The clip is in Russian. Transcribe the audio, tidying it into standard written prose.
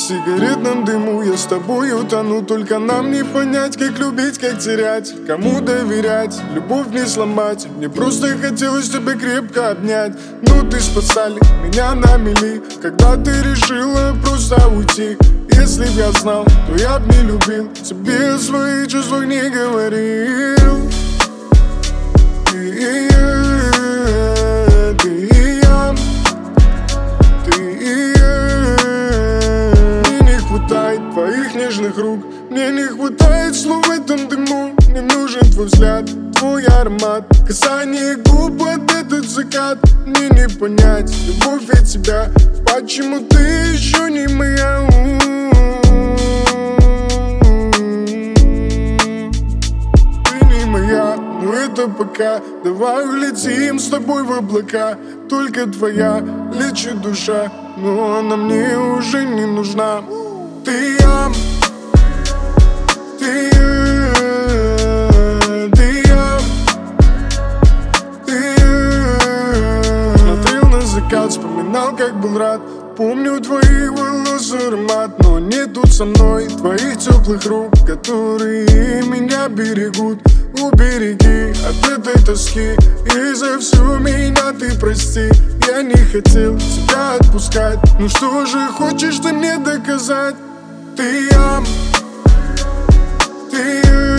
сигаретном дыму я с тобой утону. Только нам не понять, как любить, как терять, кому доверять, любовь не сломать. Мне просто хотелось тебя крепко обнять. Но ты спасали меня на мели, когда ты решила просто уйти. Если б я знал, то я б не любил, тебе о своих чувствах не говорил. Ты и я, ты и я, ты и я. Мне не хватает твоих нежных рук, мне не хватает слов в этом дыму. Мне нужен твой взгляд, твой аромат, касание губ под этот закат. Мне не понять любовь от тебя, почему ты еще не моя. Ты не моя, но это пока. Давай улетим с тобой в облака. Только твоя лечит душа, но она мне уже не нужна. Ты я, ты я, ты я, ты я. Смотрел на закат, вспоминал, как был рад. Помню твоих волос аромат, но не тут со мной твоих теплых рук, которые меня берегут. Убереги от этой тоски, и за всю меня ты прости. Я не хотел тебя отпускать, ну что же хочешь ты мне доказать? Ты я, ты я.